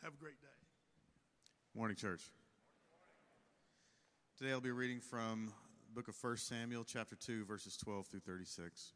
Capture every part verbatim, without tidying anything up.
Have a great day. Morning, church. Today I'll be reading from the book of First Samuel, chapter two, verses twelve through thirty-six.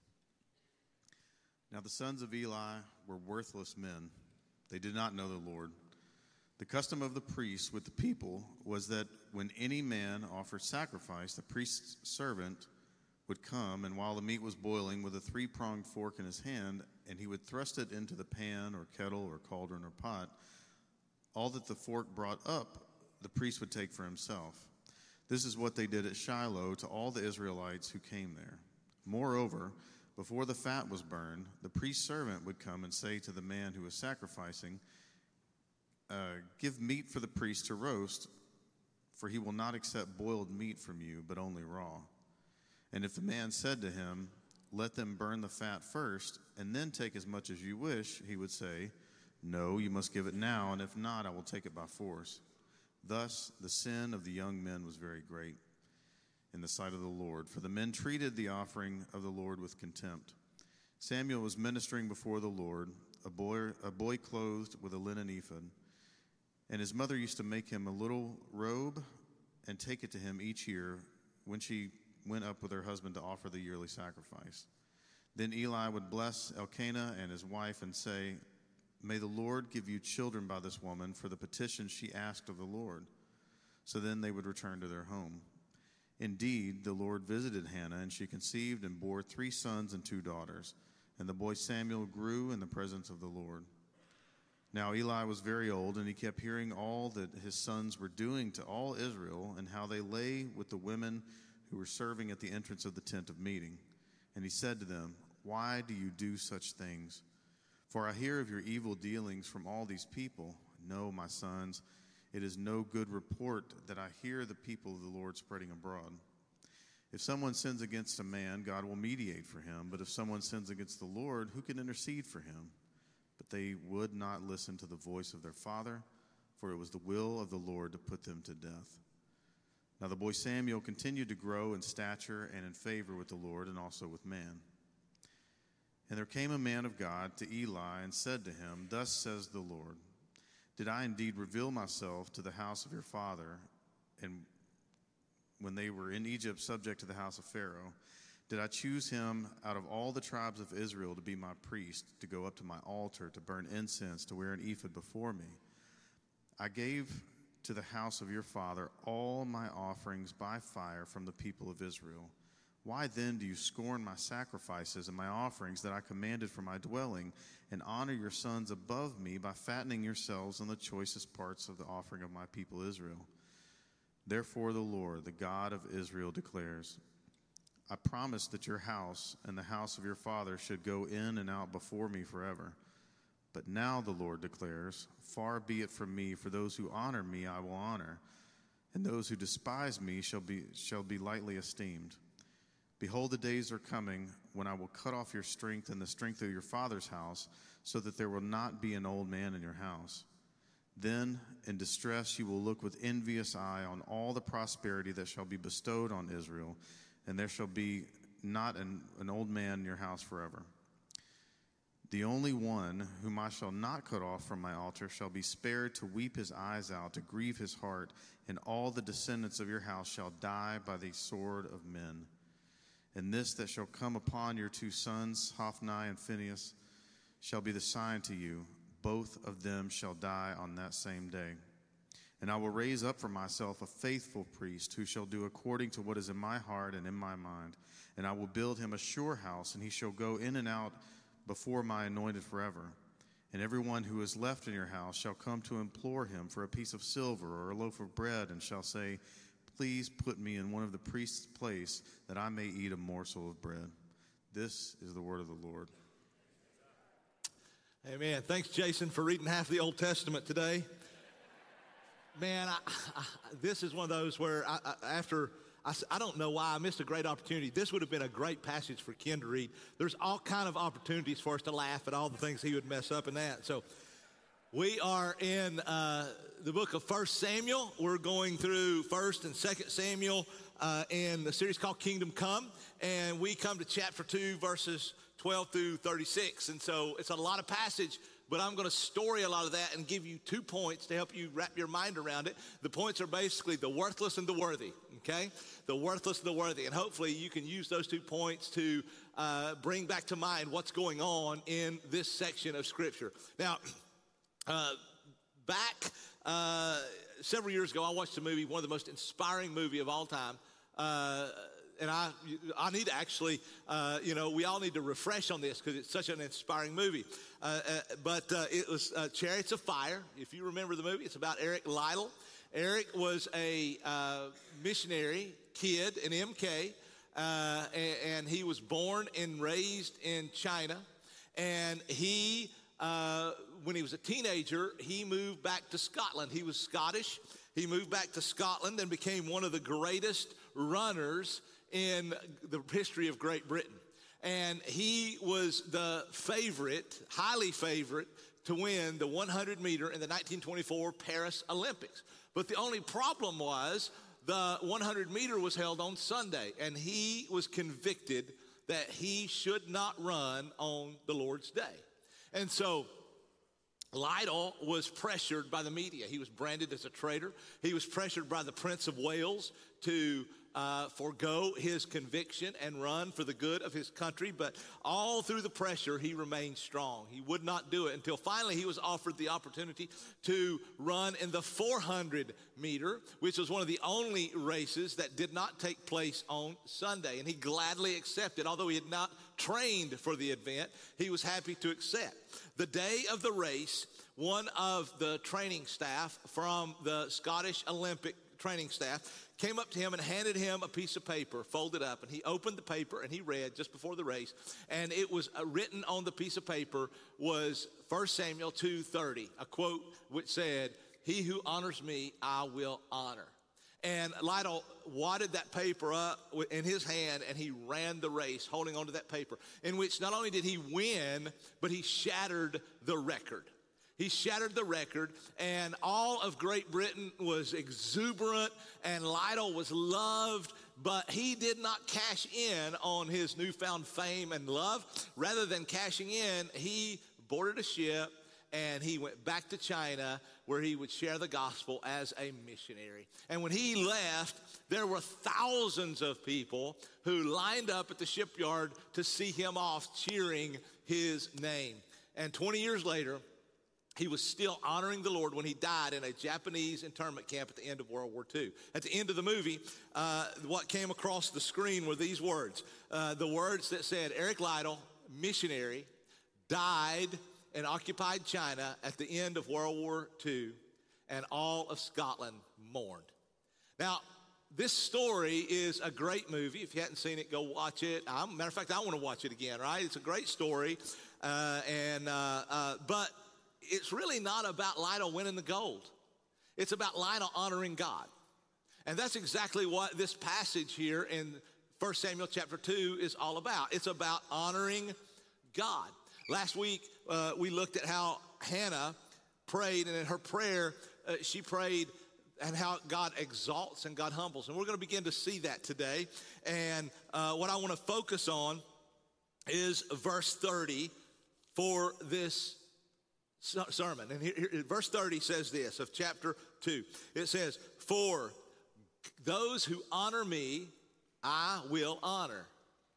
Now the sons of Eli were worthless men. They did not know the Lord. The custom of the priests with the people was that when any man offered sacrifice, the priest's servant would come, and while the meat was boiling, with a three-pronged fork in his hand, and he would thrust it into the pan or kettle or cauldron or pot. All that the fork brought up, the priest would take for himself. This is what they did at Shiloh to all the Israelites who came there. Moreover, before the fat was burned, the priest's servant would come and say to the man who was sacrificing, uh, give meat for the priest to roast, for he will not accept boiled meat from you, but only raw. And if the man said to him, let them burn the fat first, and then take as much as you wish, he would say, no, you must give it now, and if not, I will take it by force. Thus the sin of the young men was very great in the sight of the Lord, for the men treated the offering of the Lord with contempt. Samuel was ministering before the Lord, a boy, a boy clothed with a linen ephod, and his mother used to make him a little robe and take it to him each year when she went up with her husband to offer the yearly sacrifice. Then Eli would bless Elkanah and his wife and say, may the Lord give you children by this woman for the petition she asked of the Lord. So then they would return to their home. Indeed, the Lord visited Hannah, and she conceived and bore three sons and two daughters. And the boy Samuel grew in the presence of the Lord. Now Eli was very old, and he kept hearing all that his sons were doing to all Israel, and how they lay with the women who were serving at the entrance of the tent of meeting. And he said to them, why do you do such things? For I hear of your evil dealings from all these people. No, my sons, it is no good report that I hear the people of the Lord spreading abroad. If someone sins against a man, God will mediate for him. But if someone sins against the Lord, who can intercede for him? But they would not listen to the voice of their father, for it was the will of the Lord to put them to death. Now the boy Samuel continued to grow in stature and in favor with the Lord and also with man. And there came a man of God to Eli and said to him, thus says the Lord, did I indeed reveal myself to the house of your father, and when they were in Egypt subject to the house of Pharaoh, did I choose him out of all the tribes of Israel to be my priest, to go up to my altar, to burn incense, to wear an ephod before me? I gave to the house of your father all my offerings by fire from the people of Israel. Why then do you scorn my sacrifices and my offerings that I commanded for my dwelling, and honor your sons above me by fattening yourselves on the choicest parts of the offering of my people Israel? Therefore the Lord, the God of Israel, declares, I promised that your house and the house of your father should go in and out before me forever. But now the Lord declares, far be it from me, for those who honor me I will honor, and those who despise me shall be, shall be lightly esteemed. Behold, the days are coming when I will cut off your strength and the strength of your father's house, so that there will not be an old man in your house. Then, in distress, you will look with envious eye on all the prosperity that shall be bestowed on Israel, and there shall be not an, an old man in your house forever. The only one whom I shall not cut off from my altar shall be spared to weep his eyes out, to grieve his heart, and all the descendants of your house shall die by the sword of men. And this that shall come upon your two sons, Hophni and Phinehas, shall be the sign to you. Both of them shall die on that same day. And I will raise up for myself a faithful priest who shall do according to what is in my heart and in my mind. And I will build him a sure house, and he shall go in and out before my anointed forever. And everyone who is left in your house shall come to implore him for a piece of silver or a loaf of bread, and shall say, please put me in one of the priest's place, that I may eat a morsel of bread. This is the word of the Lord. Amen. Thanks, Jason, for reading half the Old Testament today. Man, I, I, this is one of those where I, I, after, I, I don't know why I missed a great opportunity. This would have been a great passage for Ken to read. There's all kind of opportunities for us to laugh at all the things he would mess up in that. So we are in uh, the book of First Samuel. We're going through First and Second Samuel uh, in the series called Kingdom Come. And we come to chapter two, verses twelve through thirty-six. And so it's a lot of passage, but I'm going to story a lot of that and give you two points to help you wrap your mind around it. The points are basically the worthless and the worthy, okay? The worthless and the worthy. And hopefully you can use those two points to uh, bring back to mind what's going on in this section of Scripture. Now, uh, back uh, several years ago, I watched a movie, one of the most inspiring movie of all time. Uh, and I I need to actually, uh, you know, we all need to refresh on this because it's such an inspiring movie. Uh, uh, but uh, it was uh, Chariots of Fire. If you remember the movie, it's about Eric Liddell. Eric was a uh, missionary kid in M K, uh, and, and he was born and raised in China. And he, uh, when he was a teenager, he moved back to Scotland. He was Scottish. He moved back to Scotland and became one of the greatest runners in the history of Great Britain. And he was the favorite, highly favorite, to win the one hundred meter in the nineteen twenty-four Paris Olympics. But the only problem was the one hundred meter was held on Sunday, and he was convicted that he should not run on the Lord's day. And so Liddell was pressured by the media. He was branded as a traitor. He was pressured by the Prince of Wales to uh, forego his conviction and run for the good of his country. But all through the pressure, he remained strong. He would not do it until finally he was offered the opportunity to run in the four hundred meter, which was one of the only races that did not take place on Sunday. And he gladly accepted. Although he had not trained for the event, he was happy to accept. The day of the race, one of the training staff from the Scottish Olympic training staff came up to him and handed him a piece of paper folded up, and he opened the paper and he read just before the race, and it was uh, written on the piece of paper was First Samuel two thirty, a quote which said, "He who honors me, I will honor." And Liddell wadded that paper up in his hand, and he ran the race holding onto that paper, in which not only did he win, but he shattered the record. He shattered the record, and all of Great Britain was exuberant, and Liddell was loved, but he did not cash in on his newfound fame and love. Rather than cashing in, he boarded a ship, and he went back to China, where he would share the gospel as a missionary. And when he left, there were thousands of people who lined up at the shipyard to see him off, cheering his name. And twenty years later, he was still honoring the Lord when he died in a Japanese internment camp at the end of World War Two. At the end of the movie, uh, what came across the screen were these words. Uh, the words that said, Eric Liddell, missionary, died in occupied China at the end of World War Two, and all of Scotland mourned. Now, this story is a great movie. If you hadn't seen it, go watch it. I'm, matter of fact, I want to watch it again, right? It's a great story. Uh, and uh, uh, but it's really not about Liddell winning the gold. It's about Liddell honoring God. And that's exactly what this passage here in First Samuel chapter two is all about. It's about honoring God. Last week, uh, we looked at how Hannah prayed, and in her prayer, uh, she prayed and how God exalts and God humbles. And we're going to begin to see that today. And uh, what I want to focus on is verse thirty for this sermon. And here, here, verse thirty says this of chapter two. It says, "For those who honor me, I will honor.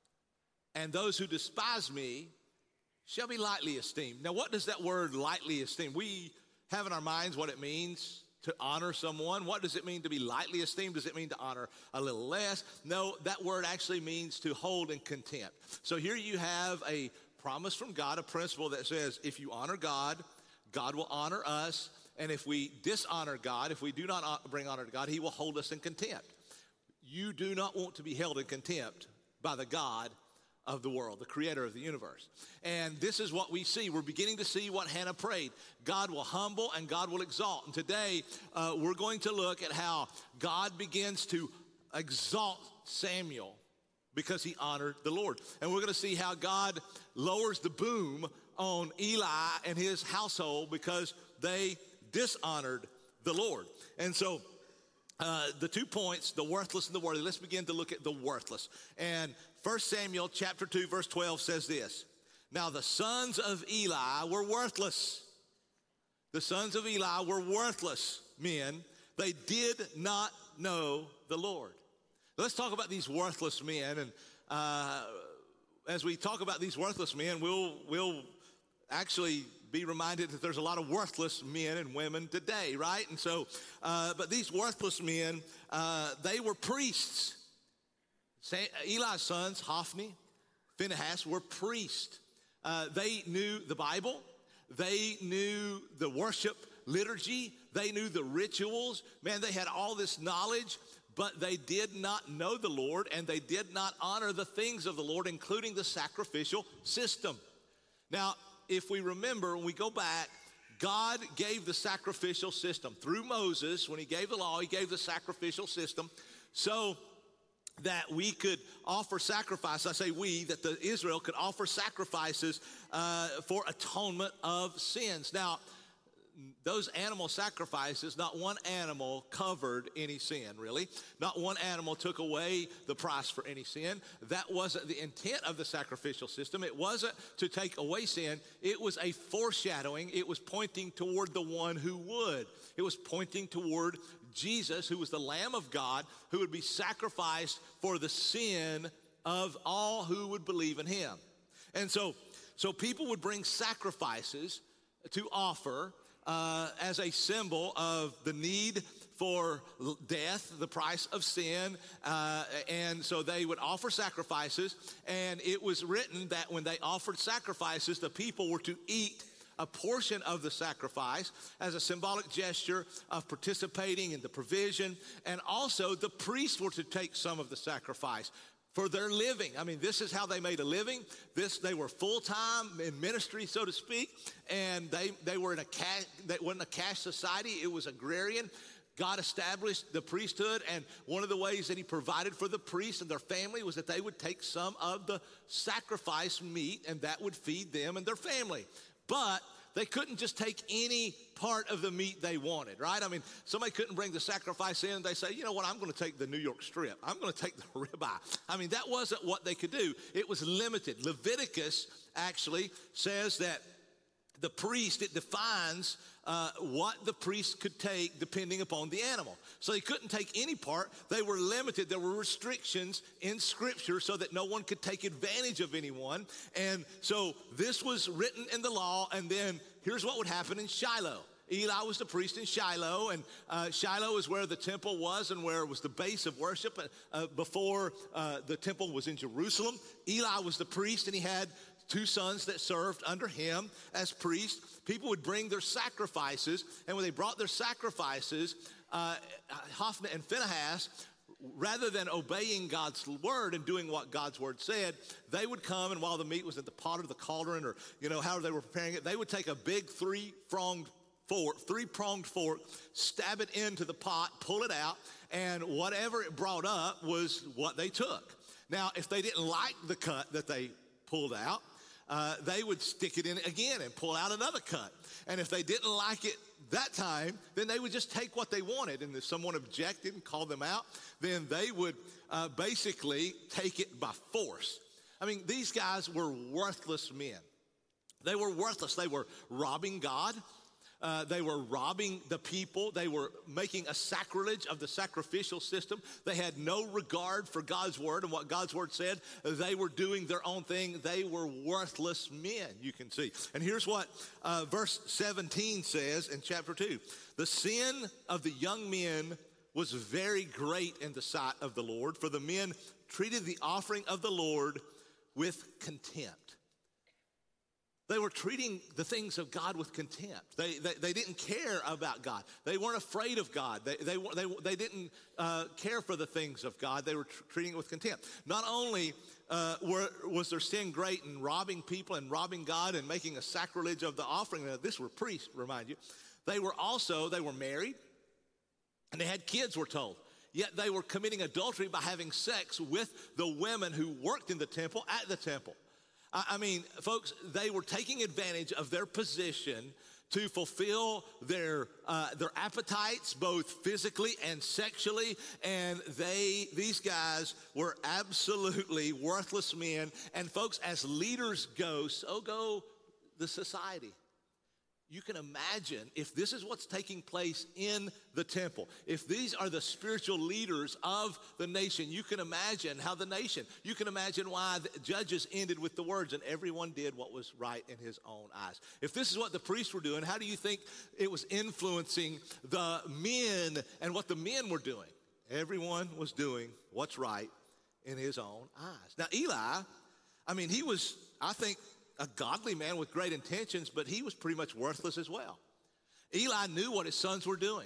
And those who despise me shall be lightly esteemed." Now, what does that word lightly esteemed? We have in our minds what it means to honor someone. What does it mean to be lightly esteemed? Does it mean to honor a little less? No, that word actually means to hold in contempt. So here you have a promise from God, a principle that says if you honor God, God will honor us. And if we dishonor God, if we do not bring honor to God, he will hold us in contempt. You do not want to be held in contempt by the God of the world, the creator of the universe. And this is what we see. We're beginning to see what Hannah prayed. God will humble and God will exalt. And today uh, we're going to look at how God begins to exalt Samuel because he honored the Lord. And we're going to see how God lowers the boom on Eli and his household because they dishonored the Lord. And so uh, the two points, the worthless and the worthy, let's begin to look at the worthless. And First Samuel chapter two, verse twelve says this, Now the sons of Eli were worthless. The sons of Eli were worthless men. They did not know the Lord. Let's talk about these worthless men. And uh, as we talk about these worthless men, we'll, we'll actually be reminded that there's a lot of worthless men and women today, right? And so, uh, but these worthless men, uh, they were priests. Eli's sons, Hophni, Phinehas, were priests. Uh, they knew the Bible. They knew the worship liturgy. They knew the rituals. Man, they had all this knowledge, but they did not know the Lord, and they did not honor the things of the Lord, including the sacrificial system. Now, if we remember, when we go back, God gave the sacrificial system through Moses. When he gave the law, he gave the sacrificial system so that we could offer sacrifice. I say we, that the Israel could offer sacrifices uh, for atonement of sins. Now, those animal sacrifices, not one animal covered any sin, really. Not one animal took away the price for any sin. That wasn't the intent of the sacrificial system. It wasn't to take away sin. It was a foreshadowing. It was pointing toward the one who would. It was pointing toward Jesus, who was the Lamb of God, who would be sacrificed for the sin of all who would believe in him. And so, so people would bring sacrifices to offer Uh, as a symbol of the need for death, the price of sin. Uh, and so they would offer sacrifices. And it was written that when they offered sacrifices, the people were to eat a portion of the sacrifice as a symbolic gesture of participating in the provision. And also the priests were to take some of the sacrifice for their living. I mean, this is how they made a living. This, they were full-time in ministry, so to speak, and they, they were in a cash, that wasn't a cash society. It was agrarian. God established the priesthood, and one of the ways that he provided for the priests and their family was that they would take some of the sacrifice meat, and that would feed them and their family. But they couldn't just take any part of the meat they wanted, right? I mean, somebody couldn't bring the sacrifice in and they say, you know what, I'm going to take the New York strip. I'm going to take the ribeye. I mean, that wasn't what they could do. It was limited. Leviticus actually says that the priest, it defines uh, what the priest could take depending upon the animal. So they couldn't take any part. They were limited. There were restrictions in Scripture so that no one could take advantage of anyone. And so this was written in the law, and then here's what would happen in Shiloh. Eli was the priest in Shiloh, and uh, Shiloh is where the temple was and where it was the base of worship uh, before uh, the temple was in Jerusalem. Eli was the priest, and he had two sons that served under him as priests. People would bring their sacrifices, and when they brought their sacrifices, uh, Hophni and Phinehas, rather than obeying God's word and doing what God's word said, they would come, and while the meat was in the pot or the cauldron or, you know, however they were preparing it, they would take a big three-pronged fork, three-pronged fork, stab it into the pot, pull it out, and whatever it brought up was what they took. Now, if they didn't like the cut that they pulled out, uh, they would stick it in again and pull out another cut. And if they didn't like it that time, then they would just take what they wanted. And if someone objected and called them out, then they would uh, basically take it by force. I mean, these guys were worthless men. They were worthless. They were robbing God. Uh, they were robbing the people. They were making a sacrilege of the sacrificial system. They had no regard for God's word and what God's word said. They were doing their own thing. They were worthless men, you can see. And here's what uh, verse seventeen says in chapter two. The sin of the young men was very great in the sight of the Lord, for the men treated the offering of the Lord with contempt. They were treating the things of God with contempt. They, they, they didn't care about God. They weren't afraid of God. They, they, they, they didn't uh, care for the things of God. They were tr- treating it with contempt. Not only uh, were, was their sin great in robbing people and robbing God and making a sacrilege of the offering. Now, this were priests, remind you. They were also, they were married and they had kids, we're told. Yet they were committing adultery by having sex with the women who worked in the temple at the temple. I mean, folks, they were taking advantage of their position to fulfill their uh, their appetites, both physically and sexually. And they, these guys were absolutely worthless men. And folks, as leaders go, so go the society. You can imagine if this is what's taking place in the temple, if these are the spiritual leaders of the nation, you can imagine how the nation, you can imagine why the Judges ended with the words, and everyone did what was right in his own eyes. If this is what the priests were doing, how do you think it was influencing the men and what the men were doing? Everyone was doing what's right in his own eyes. Now, Eli, I mean, he was, I think, a godly man with great intentions, but he was pretty much worthless as well. Eli knew what his sons were doing.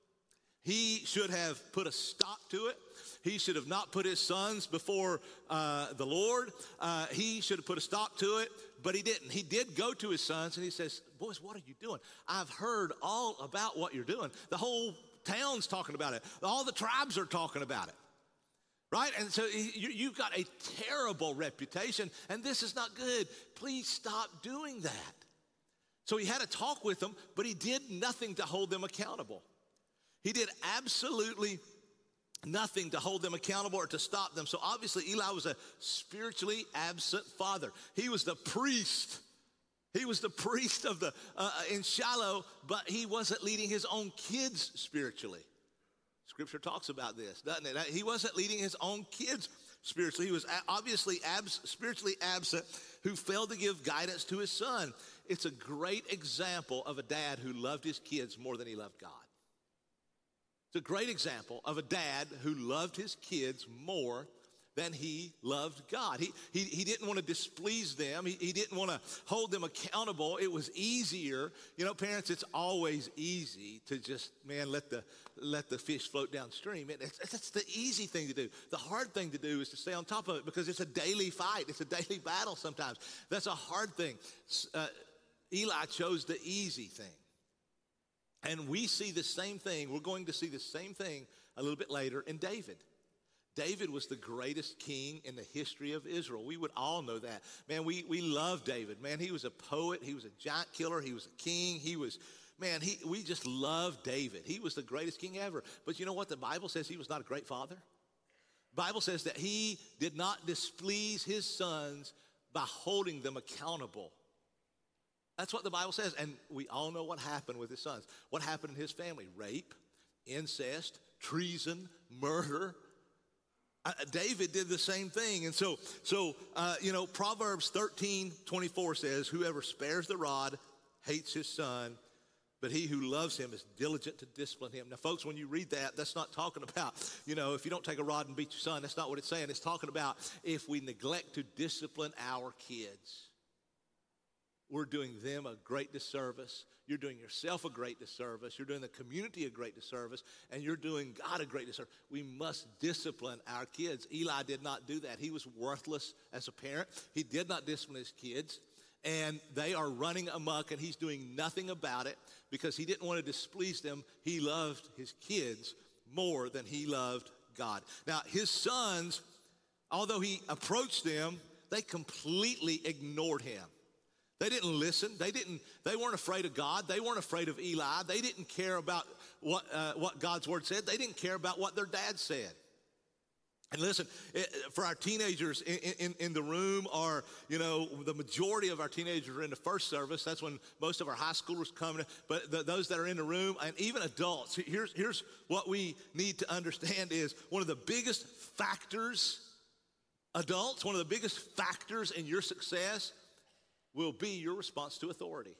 He should have put a stop to it. He should have not put his sons before uh, the Lord. Uh, he should have put a stop to it, but he didn't. He did go to his sons and he says, boys, what are you doing? I've heard all about what you're doing. The whole town's talking about it. All the tribes are talking about it. Right? And so you, you've got a terrible reputation, and this is not good. Please stop doing that. So he had a talk with them, but he did nothing to hold them accountable. He did absolutely nothing to hold them accountable or to stop them. So obviously Eli was a spiritually absent father. He was the priest. He was the priest of the uh, in Shiloh, but he wasn't leading his own kids spiritually. Scripture talks about this, doesn't it? He wasn't leading his own kids spiritually. He was obviously abs- spiritually absent, who failed to give guidance to his son. It's a great example of a dad who loved his kids more than he loved God. It's a great example of a dad who loved his kids more than he loved God. He, he, he didn't want to displease them. He, he didn't want to hold them accountable. It was easier. You know, parents, it's always easy to just, man, let the let the fish float downstream. It, it's, it's the easy thing to do. The hard thing to do is to stay on top of it because it's a daily fight. It's a daily battle sometimes. That's a hard thing. Uh, Eli chose the easy thing. And we see the same thing. We're going to see the same thing a little bit later in David. David was the greatest king in the history of Israel. We would all know that. Man, we, we love David. Man, he was a poet. He was a giant killer. He was a king. He was, man, he, we just love David. He was the greatest king ever. But you know what? The Bible says he was not a great father. The Bible says that he did not displease his sons by holding them accountable. That's what the Bible says. And we all know what happened with his sons. What happened in his family? Rape, incest, treason, murder. Uh, David did the same thing. And so, so uh, you know, Proverbs thirteen twenty-four says, whoever spares the rod hates his son, but he who loves him is diligent to discipline him. Now, folks, when you read that, that's not talking about, you know, if you don't take a rod and beat your son, that's not what it's saying. It's talking about if we neglect to discipline our kids, we're doing them a great disservice. You're doing yourself a great disservice. You're doing the community a great disservice. And you're doing God a great disservice. We must discipline our kids. Eli did not do that. He was worthless as a parent. He did not discipline his kids. And they are running amok, and he's doing nothing about it because he didn't want to displease them. He loved his kids more than he loved God. Now, his sons, although he approached them, they completely ignored him. They didn't listen. They didn't. They weren't afraid of God. They weren't afraid of Eli. They didn't care about what uh, what God's word said. They didn't care about what their dad said. And listen, it, for our teenagers in, in, in the room, or you know, the majority of our teenagers are in the first service. That's when most of our high schoolers come. But the, those that are in the room, and even adults, here's here's what we need to understand: is one of the biggest factors, adults, one of the biggest factors in your success will be your response to authority.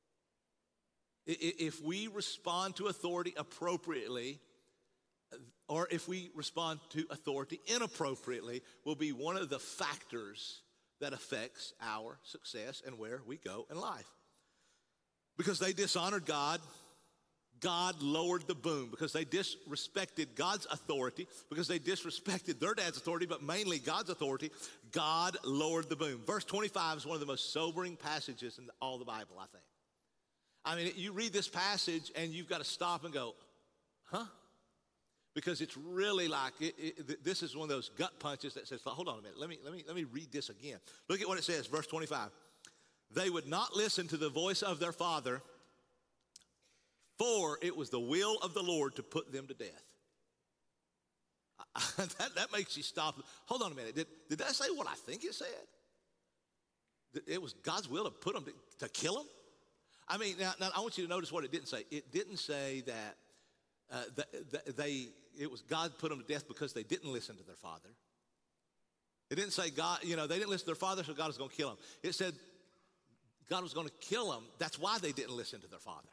If we respond to authority appropriately, or if we respond to authority inappropriately, will be one of the factors that affects our success and where we go in life. Because they dishonored God, God lowered the boom. Because they disrespected God's authority, because they disrespected their dad's authority, but mainly God's authority, God lowered the boom. Verse twenty-five is one of the most sobering passages in all the Bible, I think. I mean, you read this passage and you've got to stop and go, huh? Because it's really like, it, it, this is one of those gut punches that says, hold on a minute, let me, let me, let me read this again. Look at what it says, verse twenty-five. They would not listen to the voice of their father, For it was the will of the Lord to put them to death. that, that makes you stop. Hold on a minute. Did, did that say what I think it said? It was God's will to put them to, to kill them? I mean, now, now I want you to notice what it didn't say. It didn't say that uh, the, the, they, it was God put them to death because they didn't listen to their father. It didn't say God, you know, they didn't listen to their father, so God was going to kill them. It said God was going to kill them. That's why they didn't listen to their father.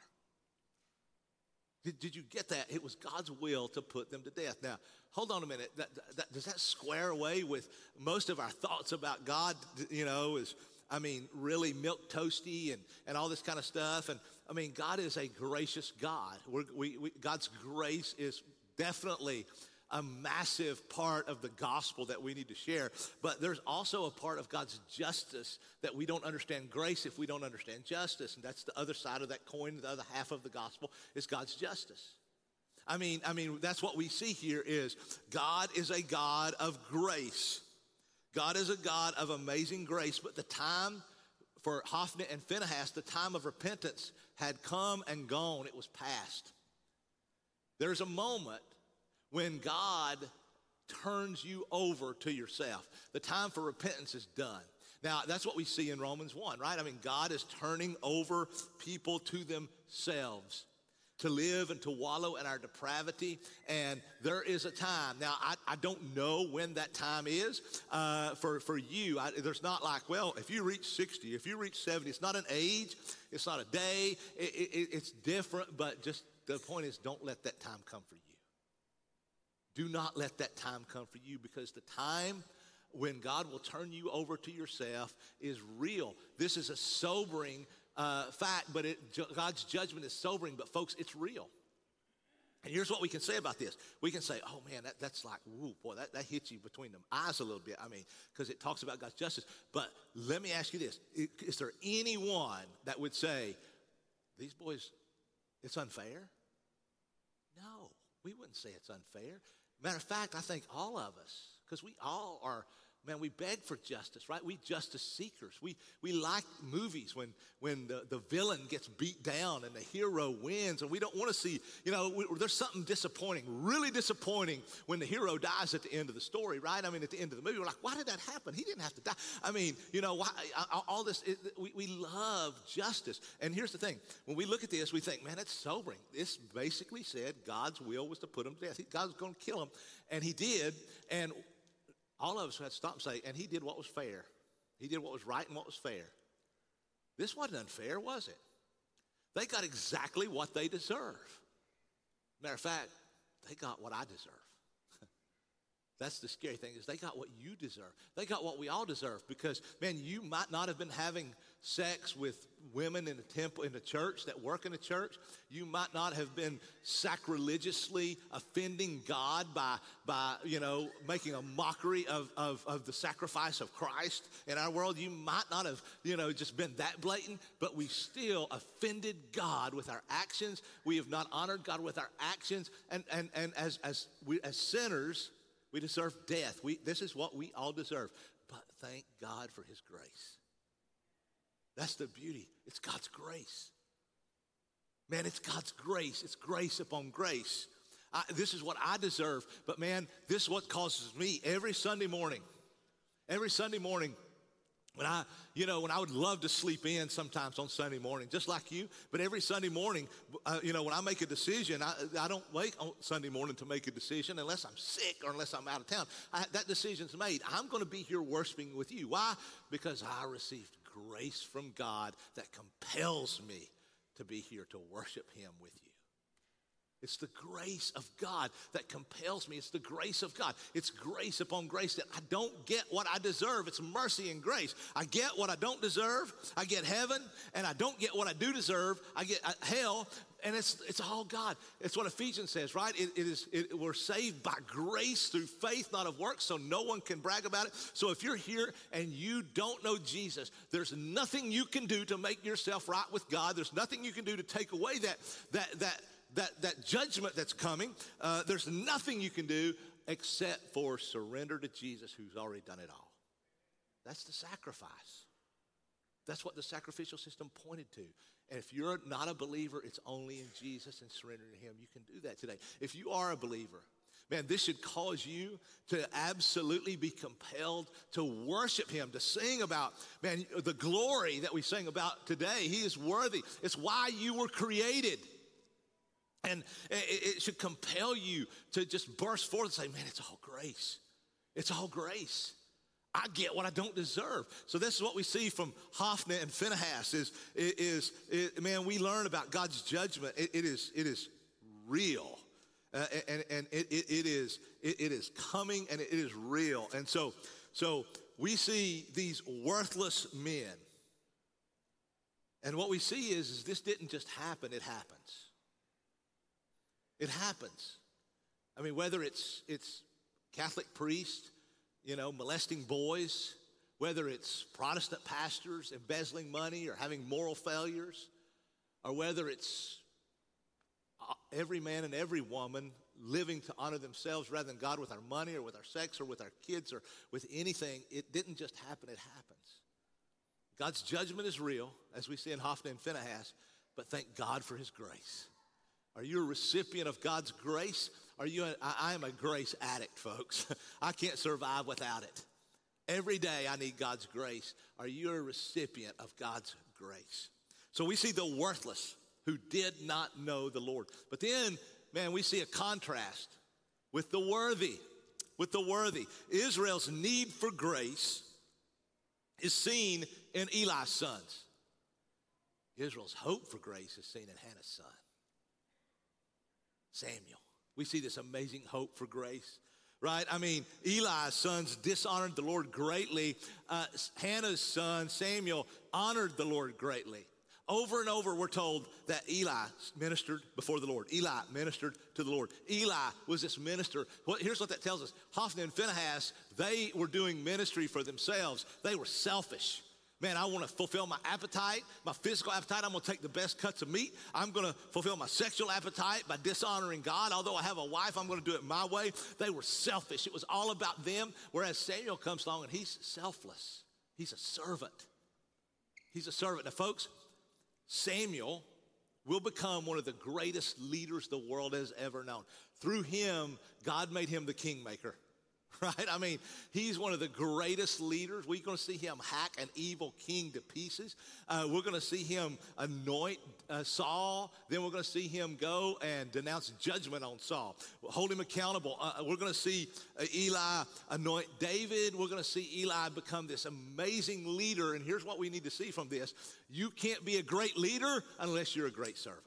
Did, did you get that? It was God's will to put them to death. Now, hold on a minute. That, that, does that square away with most of our thoughts about God, you know, is, I mean, really milk toasty and, and all this kind of stuff? And, I mean, God is a gracious God. We're, we, we, God's grace is definitely a massive part of the gospel that we need to share. But there's also a part of God's justice that we don't understand grace if we don't understand justice. And that's the other side of that coin. The other half of the gospel is God's justice. I mean, I mean, that's what we see here is God is a God of grace. God is a God of amazing grace. But the time for Hophni and Phinehas, the time of repentance had come and gone. It was past. There's a moment when God turns you over to yourself. The time for repentance is done. Now, that's what we see in Romans one, right? I mean, God is turning over people to themselves to live and to wallow in our depravity. And there is a time. Now, I, I don't know when that time is uh, for, for you. I, there's not like, well, if you reach sixty, if you reach seventy, it's not an age. It's not a day. It, it, it's different, but just the point is don't let that time come for you. Do not let that time come for you, because the time when God will turn you over to yourself is real. This is a sobering uh, fact, but it, God's judgment is sobering. But folks, it's real. And here's what we can say about this. We can say, oh man, that, that's like, whoa, boy, that, that hits you between the eyes a little bit. I mean, because it talks about God's justice. But let me ask you this. Is there anyone that would say, these boys, it's unfair? No, we wouldn't say it's unfair. Matter of fact, I think all of us, because we all are, man, we beg for justice, right? We justice seekers. We we like movies when when the, the villain gets beat down and the hero wins, and we don't want to see, you know, we, there's something disappointing, really disappointing when the hero dies at the end of the story, right? I mean, at the end of the movie, we're like, why did that happen? He didn't have to die. I mean, you know, why, all this, it, we, we love justice. And here's the thing. When we look at this, we think, man, it's sobering. This basically said God's will was to put him to death. God was going to kill him, and he did, and all of us had to stop and say, and he did what was fair. He did what was right and what was fair. This wasn't unfair, was it? They got exactly what they deserve. Matter of fact, they got what I deserve. That's the scary thing, is they got what you deserve. They got what we all deserve, because, man, you might not have been having sex with women in the temple, in the church, that work in the church. You might not have been sacrilegiously offending God by, by you know, making a mockery of, of, of the sacrifice of Christ in our world. You might not have, you know, just been that blatant, but we still offended God with our actions. We have not honored God with our actions. And, and, and as, as, we, as sinners, we deserve death. We, this is what we all deserve. But thank God for his grace. That's the beauty. It's God's grace. Man, it's God's grace. It's grace upon grace. I, this is what I deserve. But man, this is what causes me every Sunday morning. Every Sunday morning, when I, you know, when I would love to sleep in sometimes on Sunday morning, just like you. But every Sunday morning, uh, you know, when I make a decision, I, I don't wait on Sunday morning to make a decision unless I'm sick or unless I'm out of town. I, that decision's made. I'm going to be here worshiping with you. Why? Because I received grace from God that compels me to be here to worship him with you. It's the grace of God that compels me. It's the grace of God. It's grace upon grace that I don't get what I deserve. It's mercy and grace. I get what I don't deserve. I get heaven, and I don't get what I do deserve. I get hell, and it's it's all God. It's what Ephesians says, right? It, it is. It, we're saved by grace through faith, not of works, so no one can brag about it. So if you're here and you don't know Jesus, there's nothing you can do to make yourself right with God. There's nothing you can do to take away that that that. That, that judgment that's coming. Uh, there's nothing you can do except for surrender to Jesus, who's already done it all. That's the sacrifice. That's what the sacrificial system pointed to. And if you're not a believer, it's only in Jesus and surrendering to him. You can do that today. If you are a believer, man, this should cause you to absolutely be compelled to worship him, to sing about, man, the glory that we sing about today. He is worthy. It's why you were created. And it should compel you to just burst forth and say, man, it's all grace. It's all grace. I get what I don't deserve. So this is what we see from Hophni and Phinehas is, is, is man, we learn about God's judgment. It, it is it is real. Uh, and and it, it, it, is, it, it is coming and it is real. And so, so we see these worthless men. And what we see is, is this didn't just happen, it happens. It happens. I mean, whether it's it's Catholic priests, you know, molesting boys, whether it's Protestant pastors embezzling money or having moral failures, or whether it's every man and every woman living to honor themselves rather than God with our money or with our sex or with our kids or with anything, it didn't just happen, it happens. God's judgment is real, as we see in Hophni and Phinehas, but thank God for his grace. Are you a recipient of God's grace? Are you? A, I, I am a grace addict, folks. I can't survive without it. Every day I need God's grace. Are you a recipient of God's grace? So we see the worthless who did not know the Lord. But then, man, we see a contrast with the worthy, with the worthy. Israel's need for grace is seen in Eli's sons. Israel's hope for grace is seen in Hannah's son, Samuel. We see this amazing hope for grace, right? I mean, Eli's sons dishonored the Lord greatly. Uh, Hannah's son, Samuel, honored the Lord greatly. Over and over, we're told that Eli ministered before the Lord. Eli ministered to the Lord. Eli was this minister. Well, here's what that tells us. Hophni and Phinehas, they were doing ministry for themselves. They were selfish. Man, I want to fulfill my appetite, my physical appetite. I'm going to take the best cuts of meat. I'm going to fulfill my sexual appetite by dishonoring God. Although I have a wife, I'm going to do it my way. They were selfish. It was all about them. Whereas Samuel comes along and he's selfless. He's a servant. He's a servant. Now, folks, Samuel will become one of the greatest leaders the world has ever known. Through him, God made him the kingmaker. Right? I mean, he's one of the greatest leaders. We're going to see him hack an evil king to pieces. Uh, we're going to see him anoint uh, Saul. Then we're going to see him go and denounce judgment on Saul. We'll hold him accountable. Uh, we're going to see uh, Eli anoint David. We're going to see Eli become this amazing leader. And here's what we need to see from this. You can't be a great leader unless you're a great servant.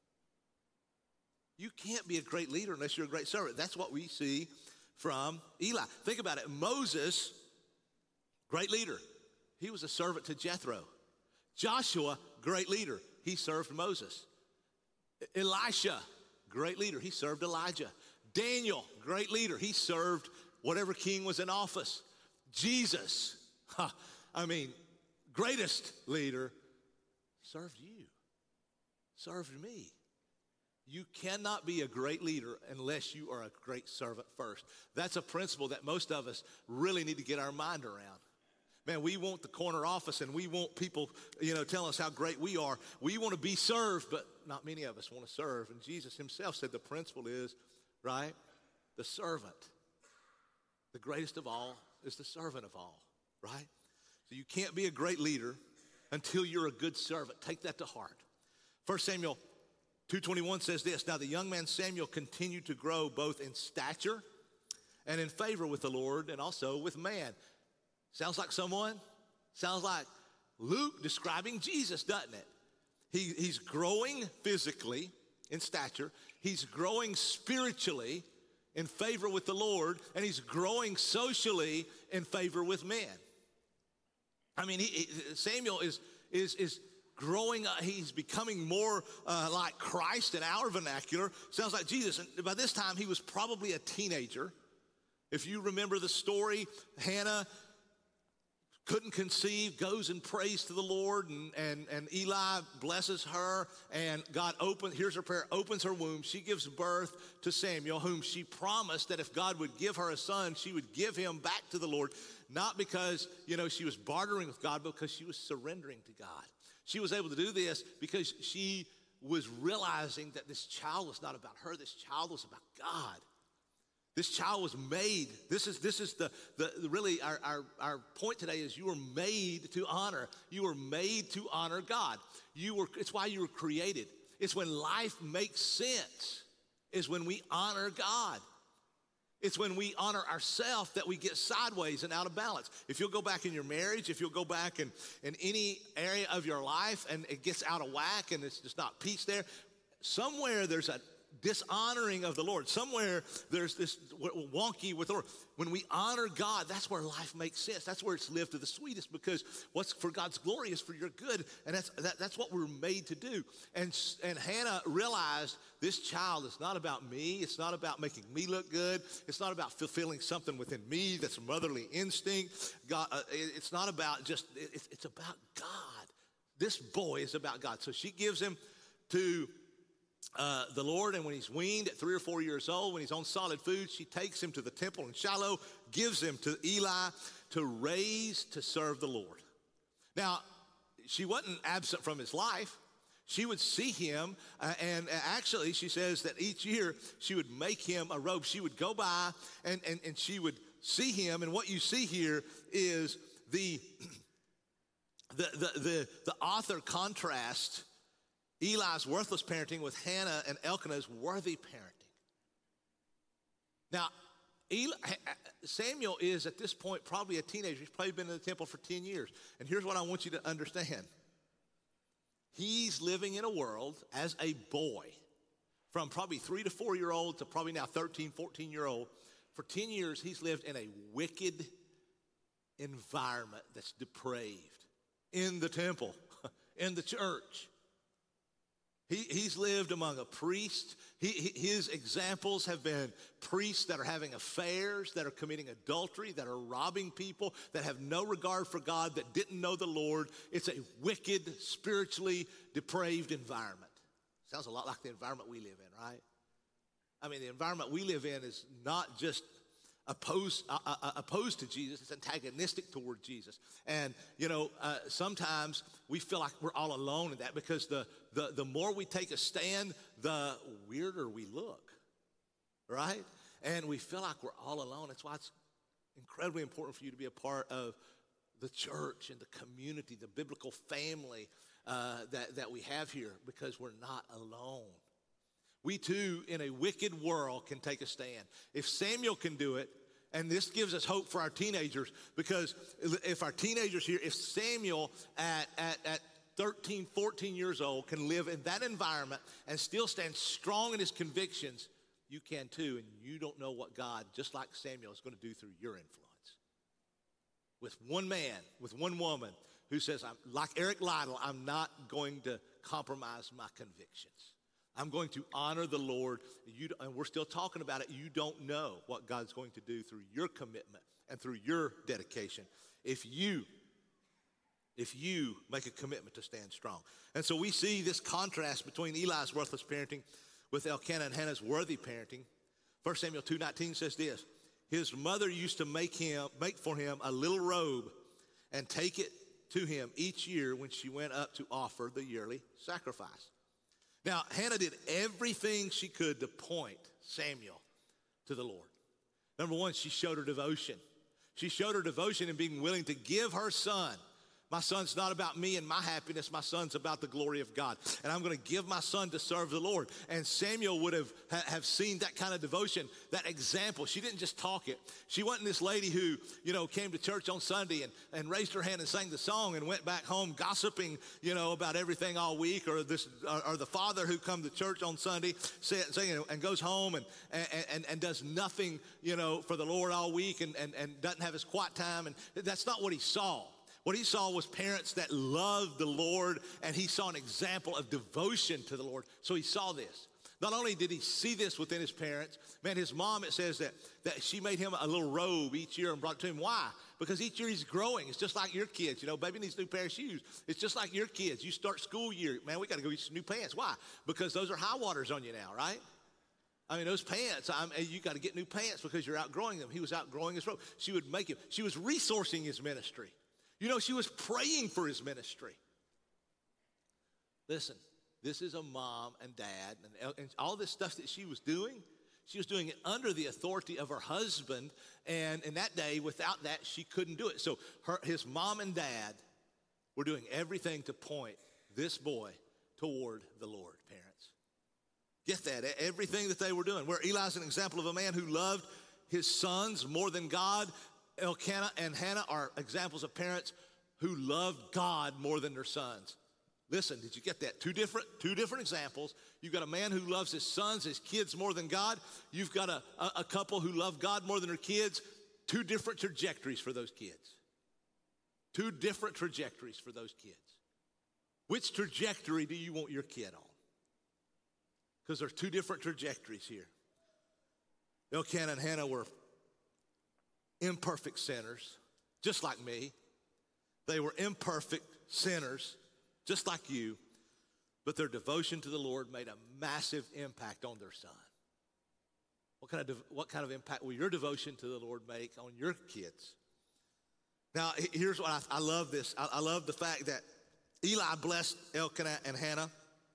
You can't be a great leader unless you're a great servant. That's what we see from Eli. Think about it. Moses, great leader. He was a servant to Jethro. Joshua, great leader. He served Moses. Elisha, great leader. He served Elijah. Daniel, great leader. He served whatever king was in office. Jesus, huh, I mean, greatest leader, served you, served me. You cannot be a great leader unless you are a great servant first. That's a principle that most of us really need to get our mind around. Man, we want the corner office and we want people, you know, telling us how great we are. We want to be served, but not many of us want to serve. And Jesus himself said the principle is, right, the servant. The greatest of all is the servant of all, right? So you can't be a great leader until you're a good servant. Take that to heart. First Samuel two twenty-one says this, now the young man Samuel continued to grow both in stature and in favor with the Lord and also with man. Sounds like someone? Sounds like Luke describing Jesus, doesn't it? He, he's growing physically in stature. He's growing spiritually in favor with the Lord, and he's growing socially in favor with men. I mean, he, he, Samuel is is is growing, uh, he's becoming more uh, like Christ in our vernacular. Sounds like Jesus. And by this time, he was probably a teenager. If you remember the story, Hannah couldn't conceive, goes and prays to the Lord, and, and, and Eli blesses her, and God opens, here's her prayer, opens her womb. She gives birth to Samuel, whom she promised that if God would give her a son, she would give him back to the Lord, not because, you know, she was bartering with God, but because she was surrendering to God. She was able to do this because she was realizing that this child was not about her. This child was about God. This child was made. This is this is the, the really our, our, our point today is you were made to honor. You were made to honor God. You were, it's why you were created. It's when life makes sense, is when we honor God. It's when we honor ourselves that we get sideways and out of balance. If you'll go back in your marriage, if you'll go back in, in any area of your life and it gets out of whack and it's just not peace there, somewhere there's a dishonoring of the Lord. Somewhere there's this wonky with the Lord. When we honor God, that's where life makes sense. That's where it's lived to the sweetest, because what's for God's glory is for your good, and that's that, that's what we're made to do. And and Hannah realized this child is not about me. It's not about making me look good. It's not about fulfilling something within me that's a motherly instinct. God, uh, it, it's not about just. It, it's, it's about God. This boy is about God. So she gives him to Uh, the Lord, and when he's weaned at three or four years old, when he's on solid food, she takes him to the temple in Shiloh, gives him to Eli to raise to serve the Lord. Now, she wasn't absent from his life. She would see him, uh, and actually she says that each year she would make him a robe. She would go by and, and, and she would see him, and what you see here is the, the, the, the, the author contrasts Eli's worthless parenting with Hannah and Elkanah's worthy parenting. Now, Eli, Samuel is at this point probably a teenager. He's probably been in the temple for ten years. And here's what I want you to understand. He's living in a world as a boy, from probably three to four year old to probably now thirteen, fourteen year old. For ten years, he's lived in a wicked environment that's depraved. In the temple, in the church. He, he's lived among a priest. He, his examples have been priests that are having affairs, that are committing adultery, that are robbing people, that have no regard for God, that didn't know the Lord. It's a wicked, spiritually depraved environment. Sounds a lot like the environment we live in, right? I mean, the environment we live in is not just opposed uh, uh, opposed to Jesus. It's antagonistic toward Jesus. And, you know, uh, sometimes we feel like we're all alone in that, because the, the, the more we take a stand, the weirder we look, right? And we feel like we're all alone. That's why it's incredibly important for you to be a part of the church and the community, the biblical family uh, that, that we have here, because we're not alone. We too, in a wicked world, can take a stand. If Samuel can do it, and this gives us hope for our teenagers, because if our teenagers here, if Samuel at, at, at thirteen, fourteen years old can live in that environment and still stand strong in his convictions, you can too, and you don't know what God, just like Samuel, is going to do through your influence. With one man, with one woman who says, I'm, like Eric Lytle, I'm not going to compromise my convictions. I'm going to honor the Lord, you, and we're still talking about it. You don't know what God's going to do through your commitment and through your dedication if you, if you make a commitment to stand strong. And so we see this contrast between Eli's worthless parenting with Elkanah and Hannah's worthy parenting. First Samuel two nineteen says this: his mother used to make him make for him a little robe and take it to him each year when she went up to offer the yearly sacrifice. Now, Hannah did everything she could to point Samuel to the Lord. Number one, she showed her devotion. She showed her devotion in being willing to give her son. My son's not about me and my happiness. My son's about the glory of God. And I'm going to give my son to serve the Lord. And Samuel would have, have seen that kind of devotion, that example. She didn't just talk it. She wasn't this lady who, you know, came to church on Sunday and, and raised her hand and sang the song and went back home gossiping, you know, about everything all week. Or this, or, or the father who come to church on Sunday singing and goes home and, and, and, and does nothing, you know, for the Lord all week and, and, and doesn't have his quiet time. And that's not what he saw. What he saw was parents that loved the Lord, and he saw an example of devotion to the Lord. So he saw this. Not only did he see this within his parents, man, his mom, it says that, that she made him a little robe each year and brought it to him. Why? Because each year he's growing. It's just like your kids. You know, baby needs a new pair of shoes. It's just like your kids. You start school year, man, we got to go get some new pants. Why? Because those are high waters on you now, right? I mean, those pants, I mean, you got to get new pants because you're outgrowing them. He was outgrowing his robe. She would make him. She was resourcing his ministry. You know, she was praying for his ministry. Listen, this is a mom and dad, and, and all this stuff that she was doing, she was doing it under the authority of her husband, and in that day, without that, she couldn't do it. So her, his mom and dad were doing everything to point this boy toward the Lord, parents. Get that, everything that they were doing. Where Eli's an example of a man who loved his sons more than God, Elkanah and Hannah are examples of parents who loved God more than their sons. Listen, did you get that? Two different, two different examples. You've got a man who loves his sons, his kids more than God. You've got a, a, a couple who love God more than their kids. Two different trajectories for those kids. Two different trajectories for those kids. Which trajectory do you want your kid on? Because there's two different trajectories here. Elkanah and Hannah were imperfect sinners, just like me. They were imperfect sinners, just like you. But their devotion to the Lord made a massive impact on their son. What kind of, what kind of impact will your devotion to the Lord make on your kids? Now, here's what I, I love this. I, I love the fact that Eli blessed Elkanah and Hannah.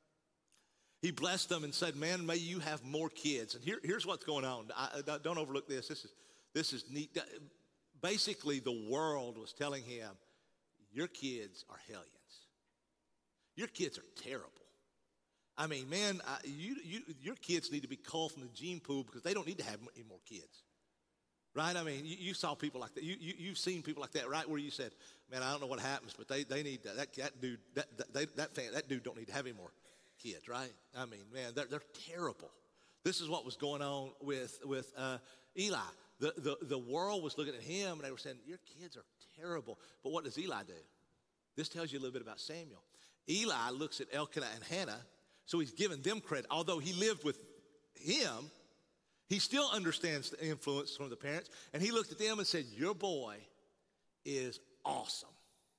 He blessed them and said, man, may you have more kids. And here, here's what's going on. I, I, don't overlook this. This is, this is neat. Basically, the world was telling him, your kids are hellions. Your kids are terrible. I mean, man, I, you, you, your kids need to be called from the gene pool because they don't need to have any more kids. Right? I mean, you, you saw people like that. You, you, you've seen people like that, right? Where you said, man, I don't know what happens, but they, they need, that, that dude, that, that, they, that, fan, that dude don't need to have any more kids, right? I mean, man, they're, they're terrible. This is what was going on with, with uh, Eli. The, the, the world was looking at him, and they were saying, your kids are terrible. But what does Eli do? This tells you a little bit about Samuel. Eli looks at Elkanah and Hannah, so he's giving them credit. Although he lived with him, he still understands the influence from the parents. And he looked at them and said, your boy is awesome.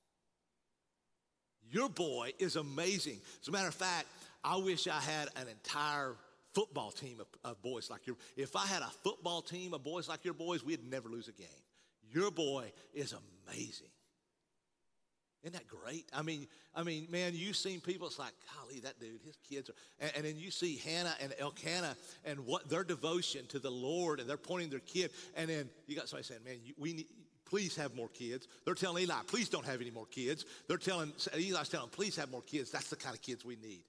Your boy is amazing. As a matter of fact, I wish I had an entire football team of, of boys like your. If I had a football team of boys like your boys, we'd never lose a game. Your boy is amazing. Isn't that great? I mean, I mean, man, you've seen people, it's like, golly, that dude, his kids are, and, and then you see Hannah and Elkanah and what their devotion to the Lord, and they're pointing their kid, and then you got somebody saying, man, you, we need, please have more kids. They're telling Eli, please don't have any more kids. They're telling, Eli's telling them, please have more kids. That's the kind of kids we need.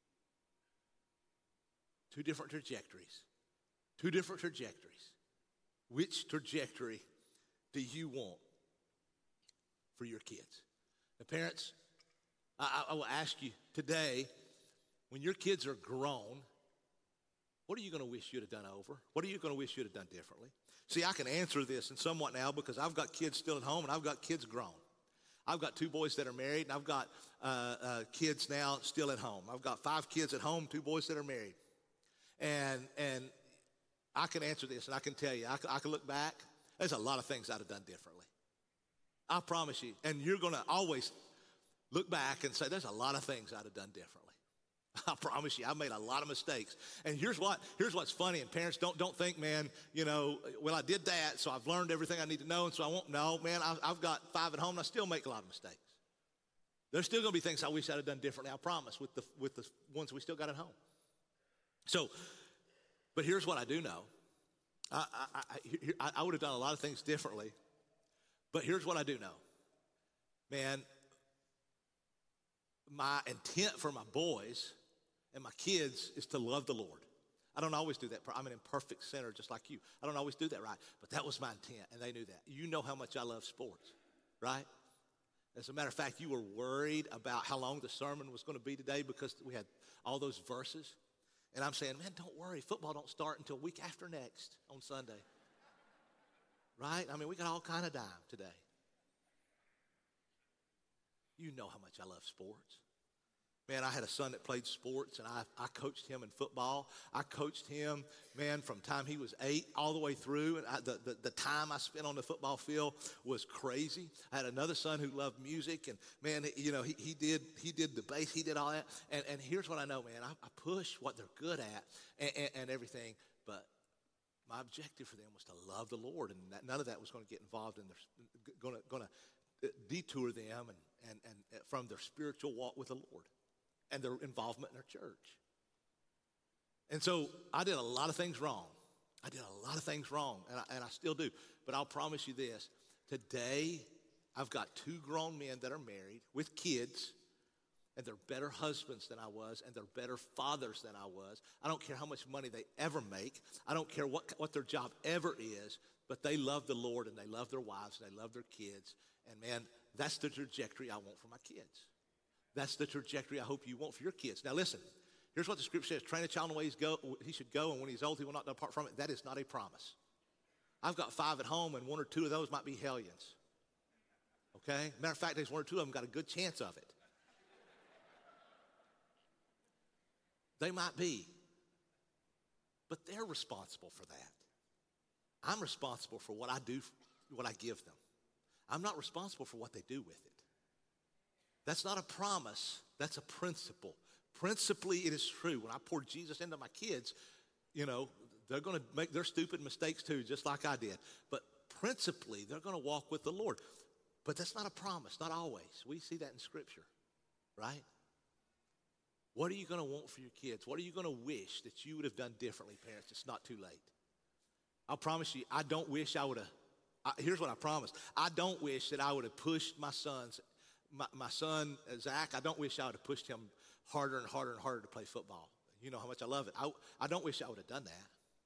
Two different trajectories. Two different trajectories. Which trajectory do you want for your kids? Now, parents, I, I will ask you today, when your kids are grown, what are you going to wish you'd have done over? What are you going to wish you'd have done differently? See, I can answer this in somewhat now because I've got kids still at home and I've got kids grown. I've got two boys that are married and I've got uh, uh, kids now still at home. I've got five kids at home, two boys that are married. And and I can answer this and I can tell you, I can, I can look back, there's a lot of things I'd have done differently. I promise you. And you're going to always look back and say, there's a lot of things I'd have done differently. I promise you, I made a lot of mistakes. And here's what, here's what's funny, and parents, don't, don't think, man, you know, well, I did that, so I've learned everything I need to know, and so I won't know. Man, I've, I've got five at home, and I still make a lot of mistakes. There's still going to be things I wish I'd have done differently, I promise, with the, with the ones we still got at home. So, but here's what I do know. I, I, I, I would have done a lot of things differently, but here's what I do know. Man, my intent for my boys and my kids is to love the Lord. I don't always do that. I'm an imperfect sinner just like you. I don't always do that right, but that was my intent, and they knew that. You know how much I love sports, right? As a matter of fact, you were worried about how long the sermon was going to be today because we had all those verses. And I'm saying, man, don't worry. Football don't start until week after next on Sunday. Right? I mean, we got all kind of time today. You know how much I love sports. Man, I had a son that played sports, and I, I coached him in football. I coached him, man, from time he was eight all the way through. And I, the, the, the time I spent on the football field was crazy. I had another son who loved music, and, man, you know, he, he did he did the bass, he did all that. And, and here's what I know, man. I, I push what they're good at and, and, and everything, but my objective for them was to love the Lord, and that, none of that was going to get involved in their, going to going to detour them and, and, and from their spiritual walk with the Lord. and their involvement in their church. And so I did a lot of things wrong. I did a lot of things wrong, and I, and I still do. But I'll promise you this. Today, I've got two grown men that are married with kids, and they're better husbands than I was, and they're better fathers than I was. I don't care how much money they ever make. I don't care what, what their job ever is, but they love the Lord, and they love their wives, and they love their kids. And man, that's the trajectory I want for my kids. That's the trajectory I hope you want for your kids. Now listen, here's what the scripture says. Train a child in the way he's go, he should go, and when he's old, he will not depart from it. That is not a promise. I've got five at home, and one or two of those might be hellions. Okay? Matter of fact, there's one or two of them got a good chance of it. They might be. But they're responsible for that. I'm responsible for what I do, what I give them. I'm not responsible for what they do with it. That's not a promise. That's a principle. Principally, it is true. When I pour Jesus into my kids, you know, they're going to make their stupid mistakes too, just like I did. But principally, they're going to walk with the Lord. But that's not a promise, not always. We see that in Scripture, right? What are you going to want for your kids? What are you going to wish that you would have done differently, parents? It's not too late. I'll promise you, I don't wish I would have. I, here's what I promise. I don't wish that I would have pushed my sons, my, my son, Zach, I don't wish I would have pushed him harder and harder and harder to play football. You know how much I love it. I, I don't wish I would have done that.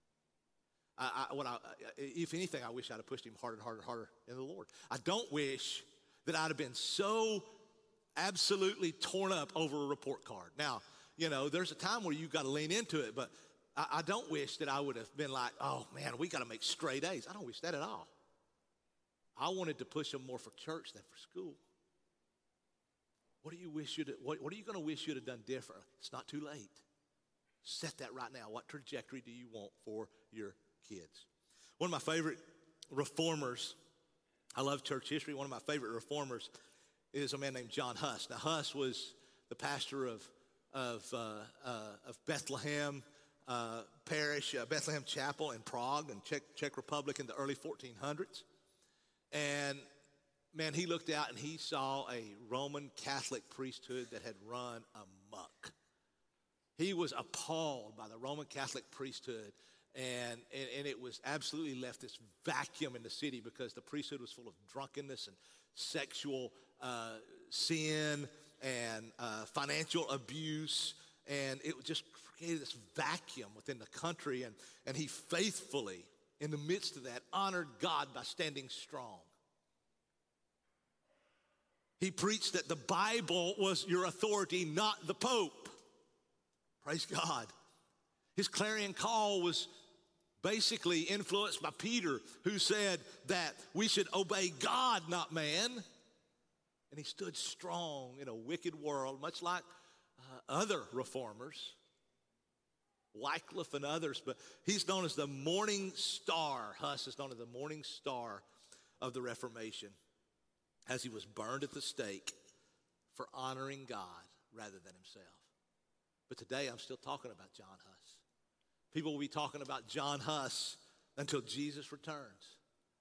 I, I, what I, if anything, I wish I'd have pushed him harder and harder and harder in the Lord. I don't wish that I'd have been so absolutely torn up over a report card. Now, you know, there's a time where you've got to lean into it, but I, I don't wish that I would have been like, oh, man, we got to make straight A's. I don't wish that at all. I wanted to push them more for church than for school. What do you wish you'd, what, what are you going to wish you'd have done differently? It's not too late. Set that right now. What trajectory do you want for your kids? One of my favorite reformers, I love church history. One of my favorite reformers is a man named John Huss. Now, Huss was the pastor of, of, uh, uh, of Bethlehem uh, Parish, uh, Bethlehem Chapel in Prague in Czech, Czech Republic in the early fourteen hundreds. And man, he looked out and he saw a Roman Catholic priesthood that had run amok. He was appalled by the Roman Catholic priesthood, and, and, and it was absolutely left this vacuum in the city because the priesthood was full of drunkenness and sexual uh, sin and uh, financial abuse, and it just created this vacuum within the country, and, and he faithfully, in the midst of that, honored God by standing strong. He preached that the Bible was your authority, not the Pope. Praise God. His clarion call was basically influenced by Peter, who said that we should obey God, not man. And he stood strong in a wicked world, much like uh, other reformers, Wycliffe and others. But he's known as the morning star. Huss is known as the morning star of the Reformation, as he was burned at the stake for honoring God rather than himself. But today I'm still talking about John Huss. People will be talking about John Huss until Jesus returns.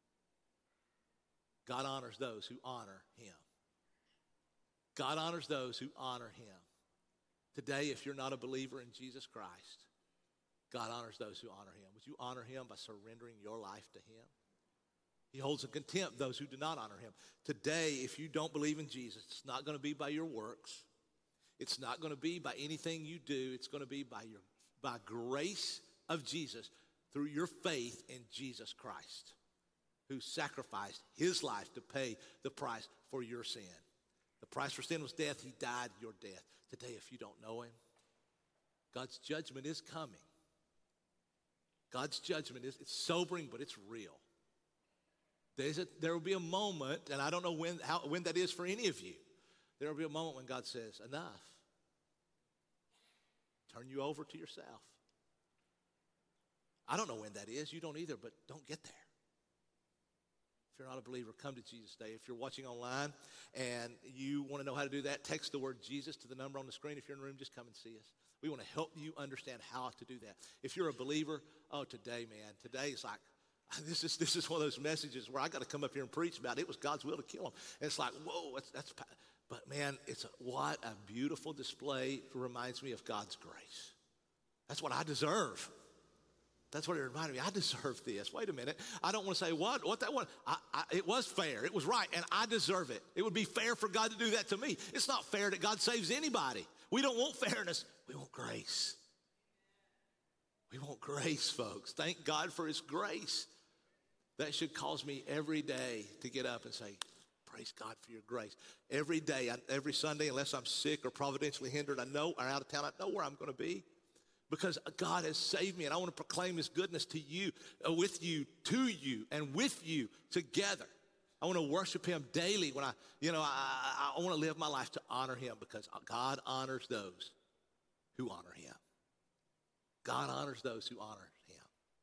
God honors those who honor him. God honors those who honor him. Today, if you're not a believer in Jesus Christ, God honors those who honor him. Would you honor him by surrendering your life to him? He holds in contempt those who do not honor him. Today, if you don't believe in Jesus, it's not going to be by your works. It's not going to be by anything you do. It's going to be by your by grace of Jesus through your faith in Jesus Christ, who sacrificed his life to pay the price for your sin. The price for sin was death. He died your death. Today, if you don't know him, God's judgment is coming. God's judgment is it's sobering, but it's real. There's a, there will be a moment, and I don't know when, how, when that is for any of you. There will be a moment when God says, enough. Turn you over to yourself. I don't know when that is. You don't either, but don't get there. If you're not a believer, come to Jesus today. If you're watching online and you want to know how to do that, text the word Jesus to the number on the screen. If you're in the room, just come and see us. We want to help you understand how to do that. If you're a believer, oh, today, man, today is like, This is this is one of those messages where I got to come up here and preach about it. It was God's will to kill him. And it's like, whoa, that's, that's But man, it's a, what a beautiful display. It reminds me of God's grace. That's what I deserve. That's what it reminded me. I deserve this. Wait a minute. I don't want to say what, what that was. I, I, it was fair. It was right, and I deserve it. It would be fair for God to do that to me. It's not fair that God saves anybody. We don't want fairness. We want grace. We want grace, folks. Thank God for his grace. That should cause me every day to get up and say, praise God for your grace. Every day, I, every Sunday, unless I'm sick or providentially hindered, I know, or out of town, I know where I'm going to be. Because God has saved me, and I want to proclaim his goodness to you, uh, with you, to you, and with you together. I want to worship him daily when I, you know, I, I, I want to live my life to honor him, because God honors those who honor him. God honors those who honor him.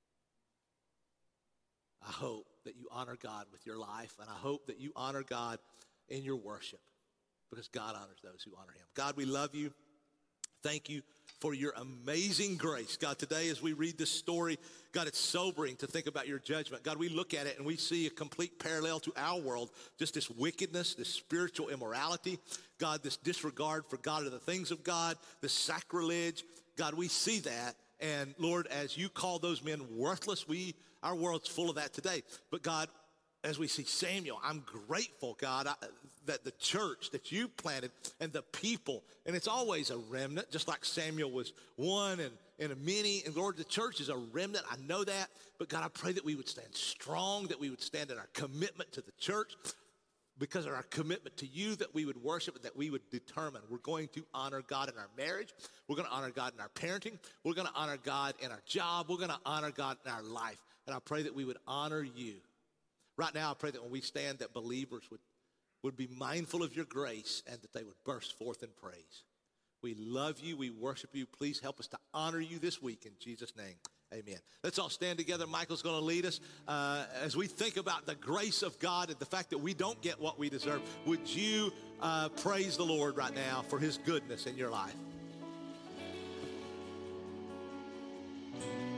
I hope that you honor God with your life, and I hope that you honor God in your worship, because God honors those who honor him. God, we love you. Thank you for your amazing grace. God, today as we read this story, God, it's sobering to think about your judgment. God, we look at it and we see a complete parallel to our world, just this wickedness, this spiritual immorality, God, this disregard for God or the things of God, this sacrilege. God, we see that. And Lord, as you call those men worthless, we, our world's full of that today. But God, as we see Samuel, I'm grateful, God, I, that the church that you planted and the people, and it's always a remnant, just like Samuel was one and, and a many. And Lord, the church is a remnant. I know that. But God, I pray that we would stand strong, that we would stand in our commitment to the church, because of our commitment to you, that we would worship and that we would determine we're going to honor God in our marriage. We're going to honor God in our parenting. We're going to honor God in our job. We're going to honor God in our life. And I pray that we would honor you. Right now, I pray that when we stand, that believers would, would be mindful of your grace and that they would burst forth in praise. We love you. We worship you. Please help us to honor you this week in Jesus' name. Amen. Let's all stand together. Michael's going to lead us uh, as we think about the grace of God and the fact that we don't get what we deserve. Would you uh, praise the Lord right now for his goodness in your life?